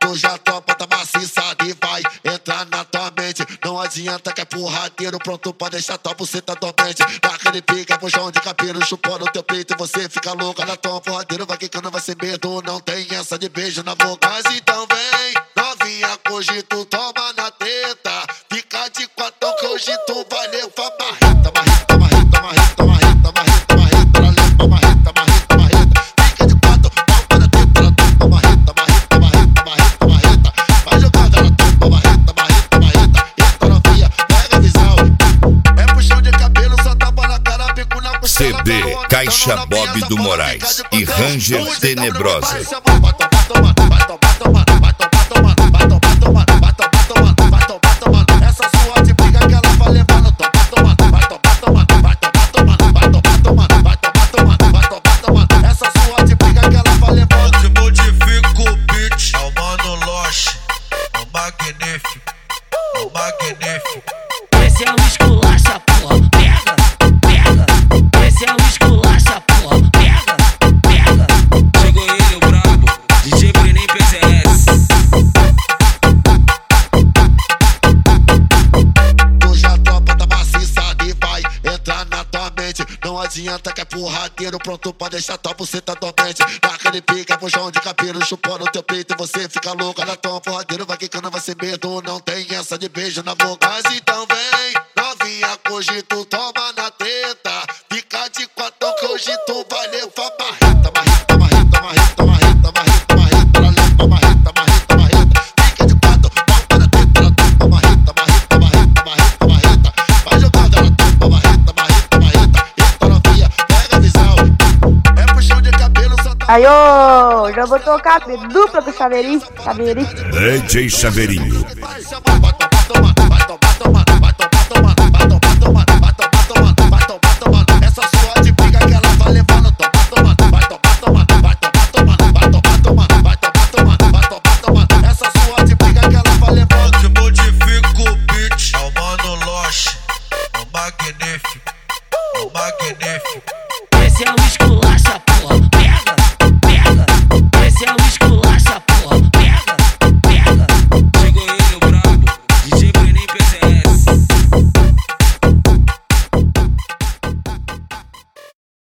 Tu já topa, tá maciçada e vai entrar na tua mente. Não adianta que é porradeiro, pronto pra deixar tua buceta dormente. Naquele pica, puxão de cabelo, chupando teu peito e você fica louca. Na tua porradeiro vai quicando, vai sem medo. Não tem essa de beijo na boca. Mas então vem, novinha, hoje tu toma na teta. Fica de quatro que hoje tu vai levar marreta, marreta, marreta, marreta, marreta, marreta, marreta. Ela leva marreta, marreta, marreta. Fica de quatro, toma na teta. Ela toma marreta, marreta, marreta, marreta, marreta. Vai jogando, ela toma marreta, marreta, marreta. Eita novinha, pega a visão. É puxão de cabelo, só tapa na cara, bico na costela. CD Caixa Bob do Moraes e Ranger Tenebrosa. Essa sua de briga que ela vai levar no top. Essa sua de briga que ela vai levar. Se modifica o beat, é o Mano Loche, é o magnífico, é o magnífico. Esse é o esculacha, porra, pega, pega. Esse é o esculacha, porra, pega, pega. Chegou ele, o brabo, DJ Brenem PCS. Tu já topa, tá maciçada e vai entrar na tua mente. Não adianta que é porradeiro, pronto pra deixar tua buceta dormente. Naquele pica, puxão de cabelo, chupando teu peito e você fica louca. Na tua porradeiro vai quicando, vai sem medo. Não tem essa de beijo na boca. Mas então vem, novinha, hoje tu toma na treta. Fica de quatro que hoje tu vai levar marreta, marreta, marreta, marreta, marreta, marreta, marreta. Ela leva marreta, marreta, marreta. Fica de quatro, toma na treta. Ela toma marreta, marreta, marreta, marreta, marreta. Vai jogando, ela toma marreta, marreta, marreta. Eita novinha, pega a visão. É puxão de cabelo, só tá... Aí, ô, já vou tocar dupla com o Chaveirinho. DJ Chaveirinho.